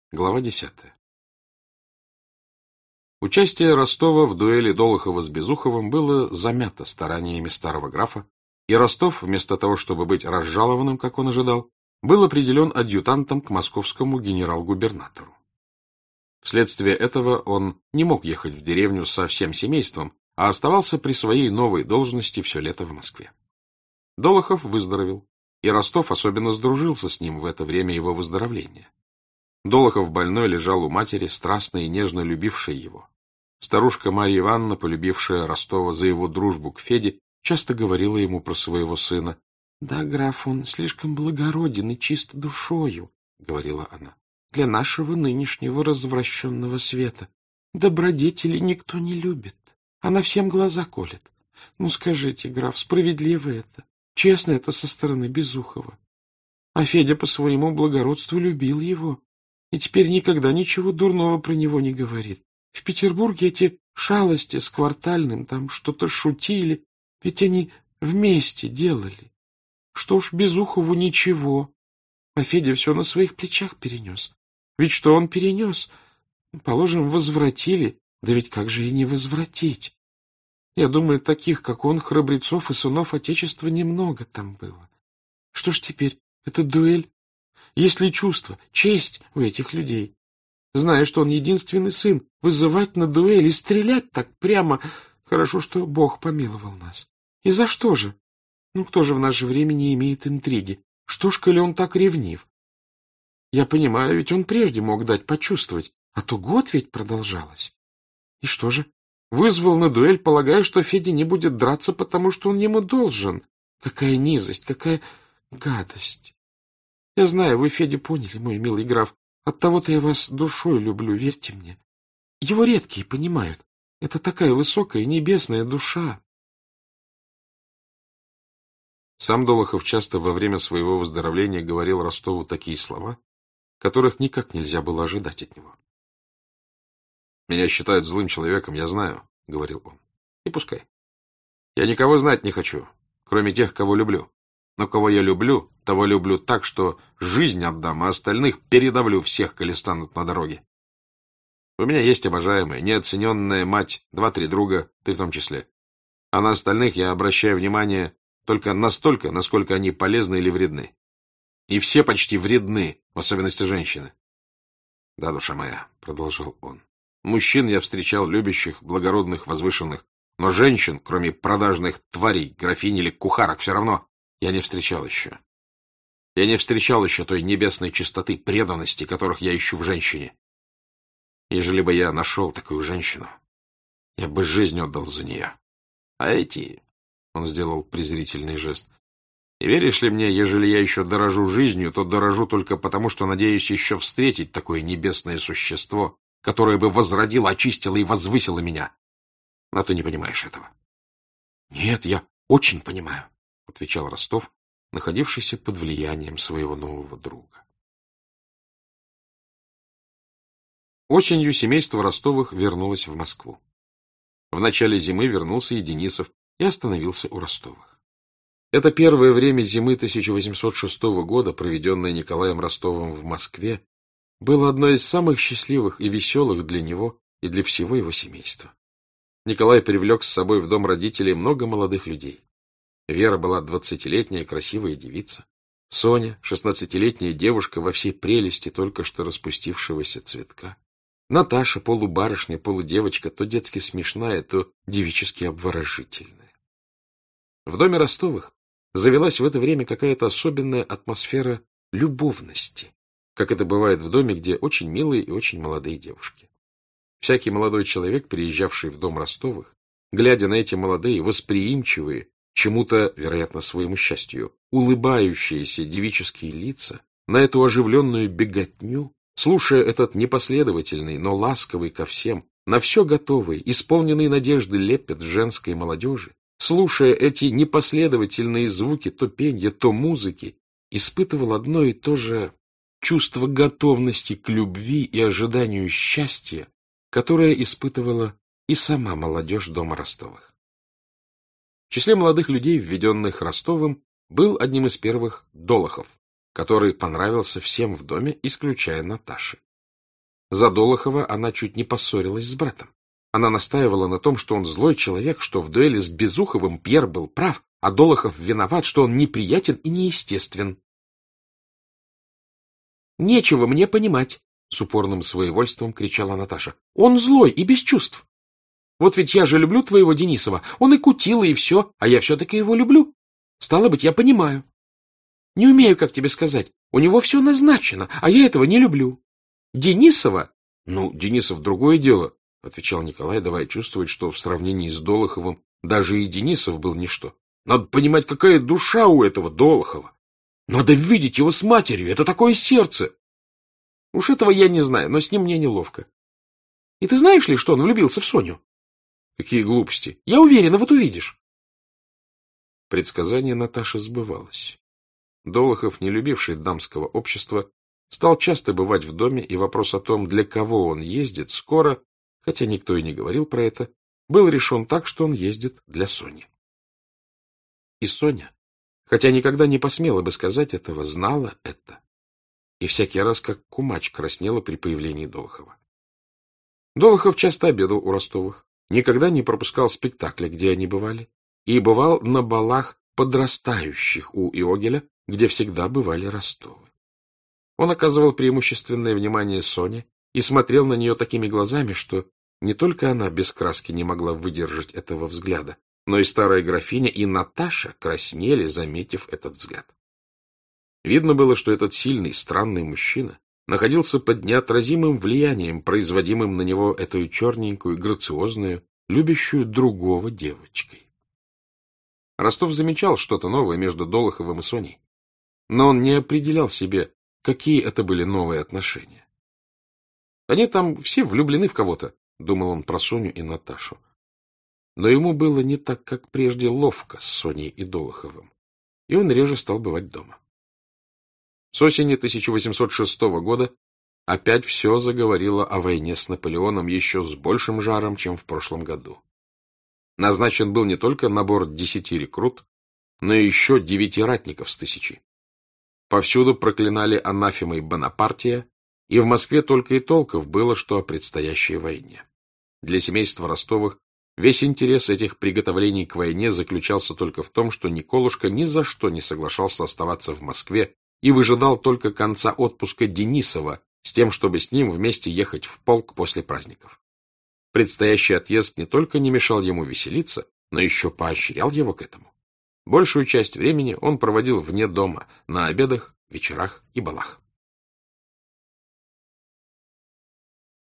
Глава 10. Участие Ростова в дуэли Долохова с Безуховым было замято стараниями старого графа, и Ростов, вместо того, чтобы быть разжалованным, как он ожидал, был определен адъютантом к московскому генерал-губернатору. Вследствие этого он не мог ехать в деревню со всем семейством, а оставался при своей новой должности все лето в Москве. Долохов выздоровел, и Ростов особенно сдружился с ним в это время его выздоровления. Долохов больной лежал у матери, страстно и нежно любившей его. Старушка Марья Ивановна, полюбившая Ростова за его дружбу к Феде, часто говорила ему про своего сына. — Да, граф, он слишком благороден и чист душою, — говорила она, — для нашего нынешнего развращенного света. Добродетели никто не любит, она всем глаза колет. Ну, скажите, граф, справедливо это, честно это со стороны Безухова. А Федя по своему благородству любил его. И теперь никогда ничего дурного про него не говорит. В Петербурге эти шалости с Квартальным там что-то шутили, ведь они вместе делали. Что ж, Безухову ничего, а Федя все на своих плечах перенес. Ведь что он перенес? Положим, возвратили, да ведь как же и не возвратить? Я думаю, таких, как он, храбрецов и сынов Отечества немного там было. Что ж теперь, это дуэль? Есть ли чувство, честь у этих людей? Зная, что он единственный сын, вызывать на дуэль и стрелять так прямо... Хорошо, что Бог помиловал нас. И за что же? Ну, кто же в наше время не имеет интриги? Что ж, коли он так ревнив? Я понимаю, ведь он прежде мог дать почувствовать, а то год ведь продолжалось. И что же? Вызвал на дуэль, полагая, что Федя не будет драться, потому что он ему должен. Какая низость, какая гадость! Я знаю, вы, Федя, поняли, мой милый граф. Оттого-то я вас душой люблю, верьте мне. Его редкие понимают. Это такая высокая небесная душа. Сам Долохов часто во время своего выздоровления говорил Ростову такие слова, которых никак нельзя было ожидать от него. «Меня считают злым человеком, я знаю», — говорил он. «И пускай. Я никого знать не хочу, кроме тех, кого люблю. Но кого я люблю, того люблю так, что жизнь отдам, а остальных передавлю всех, коли станут на дороге. У меня есть обожаемая, неоцененная мать, 2-3 друга, ты в том числе. А на остальных я обращаю внимание только настолько, насколько они полезны или вредны. И все почти вредны, в особенности женщины. Да, душа моя, — продолжал он, — мужчин я встречал любящих, благородных, возвышенных, но женщин, кроме продажных тварей, графинь или кухарок, все равно я не встречал еще. Я не встречал еще той небесной чистоты, преданности, которых я ищу в женщине. Ежели бы я нашел такую женщину, я бы жизнь отдал за нее. А эти... — он сделал презрительный жест. — И веришь ли мне, ежели я еще дорожу жизнью, то дорожу только потому, что надеюсь еще встретить такое небесное существо, которое бы возродило, очистило и возвысило меня. Но ты не понимаешь этого. — Нет, я очень понимаю, — отвечал Ростов, находившийся под влиянием своего нового друга. Осенью семейство Ростовых вернулось в Москву. В начале зимы вернулся и Денисов и остановился у Ростовых. Это первое время зимы 1806 года, проведенное Николаем Ростовым в Москве, было одно из самых счастливых и веселых для него и для всего его семейства. Николай привлек с собой в дом родителей много молодых людей. Вера была 20-летняя красивая девица. Соня, 16-летняя девушка во всей прелести только что распустившегося цветка. Наташа, полубарышня, полудевочка, то детски смешная, то девически обворожительная. В доме Ростовых завелась в это время какая-то особенная атмосфера любовности, как это бывает в доме, где очень милые и очень молодые девушки. Всякий молодой человек, приезжавший в дом Ростовых, глядя на эти молодые, восприимчивые, чему-то, вероятно, своему счастью, улыбающиеся девические лица, на эту оживленную беготню, слушая этот непоследовательный, но ласковый ко всем, на все готовый, исполненный надежды лепет женской молодежи, слушая эти непоследовательные звуки то пенья, то музыки, испытывал одно и то же чувство готовности к любви и ожиданию счастья, которое испытывала и сама молодежь дома Ростовых. В числе молодых людей, введенных Ростовым, был одним из первых Долохов, который понравился всем в доме, исключая Наташи. За Долохова она чуть не поссорилась с братом. Она настаивала на том, что он злой человек, что в дуэли с Безуховым Пьер был прав, а Долохов виноват, что он неприятен и неестествен. «Нечего мне понимать», — с упорным своевольством кричала Наташа. «Он злой и без чувств. Вот ведь я же люблю твоего Денисова. Он и кутила, и все, а я все-таки его люблю. Стало быть, я понимаю. Не умею, как тебе сказать. У него все назначено, а я этого не люблю. Денисова...» «Ну, Денисов — другое дело», — отвечал Николай, давая чувствовать, что в сравнении с Долоховым даже и Денисов был ничто. «Надо понимать, какая душа у этого Долохова. Надо видеть его с матерью. Это такое сердце!» «Уж этого я не знаю, но с ним мне неловко. И ты знаешь ли, что он влюбился в Соню?» «Какие глупости! Я уверена, вот увидишь». Предсказание Наташи сбывалось. Долохов, не любивший дамского общества, стал часто бывать в доме, и вопрос о том, для кого он ездит, скоро, хотя никто и не говорил про это, был решен так, что он ездит для Сони. И Соня, хотя никогда не посмела бы сказать этого, знала это, и всякий раз как кумач краснела при появлении Долохова. Долохов часто обедал у Ростовых, никогда не пропускал спектакля, где они бывали, и бывал на балах подрастающих у Иогеля, где всегда бывали Ростовы. Он оказывал преимущественное внимание Соне и смотрел на нее такими глазами, что не только она без краски не могла выдержать этого взгляда, но и старая графиня и Наташа краснели, заметив этот взгляд. Видно было, что этот сильный, странный мужчина находился под неотразимым влиянием, производимым на него эту черненькую, грациозную, любящую другого девочкой. Ростов замечал что-то новое между Долоховым и Соней, но он не определял себе, какие это были новые отношения. Они там все влюблены в кого-то, думал он про Соню и Наташу. Но ему было не так, как прежде, ловко с Соней и Долоховым, и он реже стал бывать дома. С осени 1806 года опять все заговорило о войне с Наполеоном еще с большим жаром, чем в прошлом году. Назначен был не только набор 10 рекрут, но и еще 9 ратников с 1000. Повсюду проклинали анафемой Бонапартия, и в Москве только и толков было, что о предстоящей войне. Для семейства Ростовых весь интерес этих приготовлений к войне заключался только в том, что Николушка ни за что не соглашался оставаться в Москве и выжидал только конца отпуска Денисова с тем, чтобы с ним вместе ехать в полк после праздников. Предстоящий отъезд не только не мешал ему веселиться, но еще поощрял его к этому. Большую часть времени он проводил вне дома, на обедах, вечерах и балах.